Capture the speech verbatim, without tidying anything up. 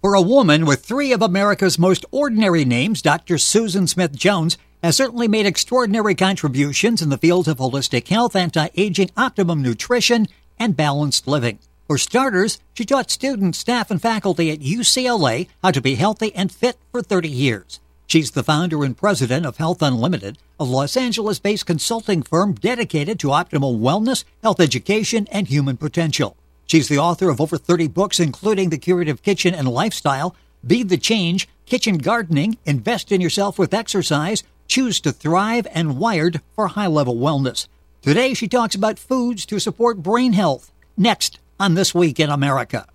For a woman with three of America's most ordinary names, Doctor Susan Smith Jones has certainly made extraordinary contributions in the field of holistic health, anti-aging, optimum nutrition, and balanced living. For starters, she taught students, staff, and faculty at U C L A how to be healthy and fit for thirty years. She's the founder and president of Health Unlimited, a Los Angeles-based consulting firm dedicated to optimal wellness, health education, and human potential. She's the author of over thirty books, including The Curative Kitchen and Lifestyle, Be the Change, Kitchen Gardening, Invest in Yourself with Exercise, Choose to Thrive, and Wired for High-Level Wellness. Today, she talks about foods to support brain health. Next on This Week in America.